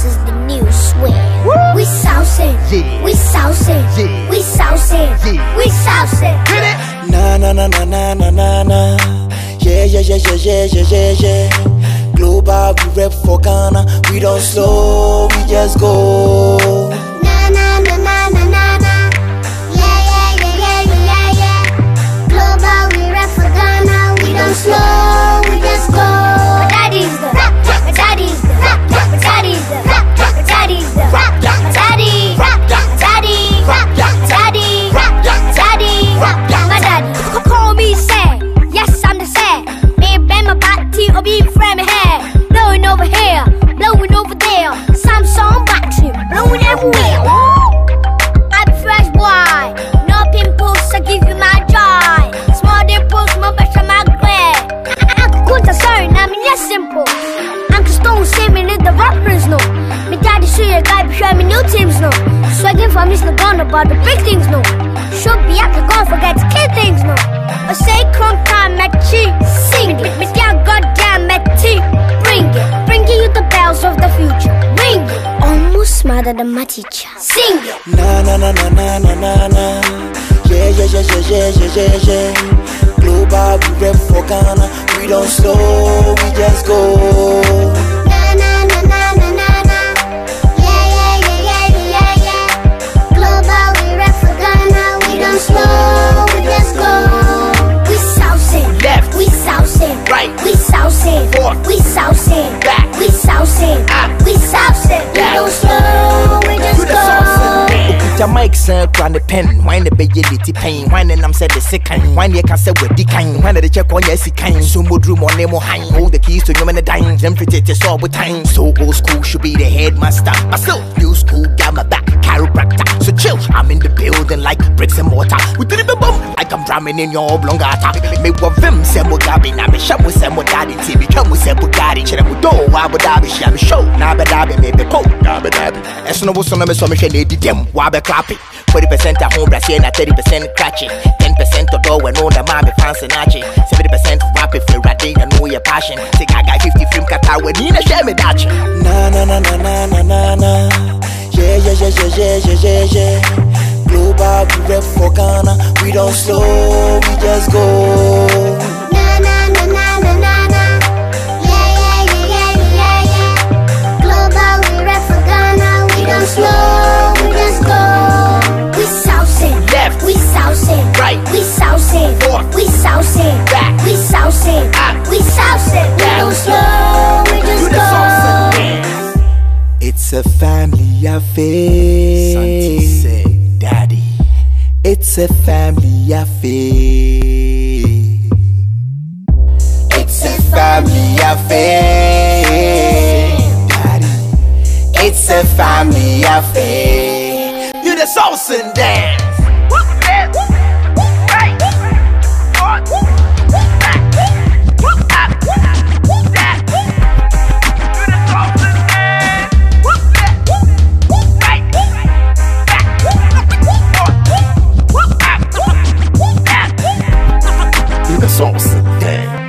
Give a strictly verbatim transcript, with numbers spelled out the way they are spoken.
is the new swing. We sousing, Yeah. we sousing, Yeah. we sousing, Yeah. we sousing. Hit it. Na na na na na na na na. Yeah yeah yeah yeah yeah yeah yeah yeah. Global, we rep for Ghana. We don't slow, we just go. Na na na na na na na. Yeah yeah yeah yeah yeah yeah yeah. Global, we rap for Ghana. We don't slow, we just go. My daddy's the, my daddy's the, my daddy's the, my daddy's the, my daddy, my daddy, my daddy, my daddy, my daddy. Call me sad, yes I'm the sad. Me bang my body or be friend me hair. Blowing over here, blowing over there. Samsung battery, blowing everywhere. I'm fresh boy, no pimples, I give you my joy. Small dimples, my best of my glad. Uncle Kunta, sorry, now me yes simple. Uncle Stone say me let the rappers know. Me daddy see a guy be showing me new teams no. Swagging for me still gone about the big things no. Should be I can go forget the kid things no. I say crunk time at cheek, sing it. Me down goddamn at tea, bring it. Bringing you the bells of the future, ring it. Almost smarter than my teacher, sing it. Na na na na na na na na. Yeah yeah yeah yeah yeah yeah yeah yeah. Global, we rep for Ghana. We don't slow, we just go. Na na na na na na na. Yeah yeah yeah yeah yeah yeah. Global, we rap for Ghana. We don't slow, we just go. We sousing, Left. we sousing, Right. we sousing, Forth. we sousing, Back. we sousing, Up. we sousing. We Down. don't slow, we just Do the go. sauce and Okuta mic sir kura ne pen why ne be yeliti pain why ne nam said the second why ne can say we dikan why ne the check on yes kan so modru mo ne mo hang hold the keys to you and the dime them pretty to solve with time so old school should be the headmaster but still new school got my back chiropractor so chill I'm in the building like bricks and mortar we did it boom like I'm drumming in your oblongata me wa vim say mo gabi na me sham say mo daddy T V come say mo daddy chere mo do wa bo dabi sham show na be dabi me be po na be dabi eso no so no me so me hwe na edi dem wa be clap it forty percent at home brass and thirty percent catch it ten percent to door when all the mommy fancy nachi seventy percent rap it for radio and know your passion say I got fifty film kata when you share me dachi Na na na na na na na na. Yeah yeah yeah yeah yeah yeah yeah yeah. Global, we rep for Ghana. We don't slow, we just go. Na na na na na na na. Yeah yeah yeah yeah yeah yeah. Global, we rap for Ghana. We don't slow, we just go. We sousing, Left. we sousing, Right. we sousing, Forth. we sousing, Back. we sousing, Up. we sousing. We Down. don't slow, we Do just the sauce go. and dance. It's a family affair. Santi say daddy It's a family affair. It's a family affair. Daddy. It's a family affair. You the sauce and dance. Do the sauce and dance.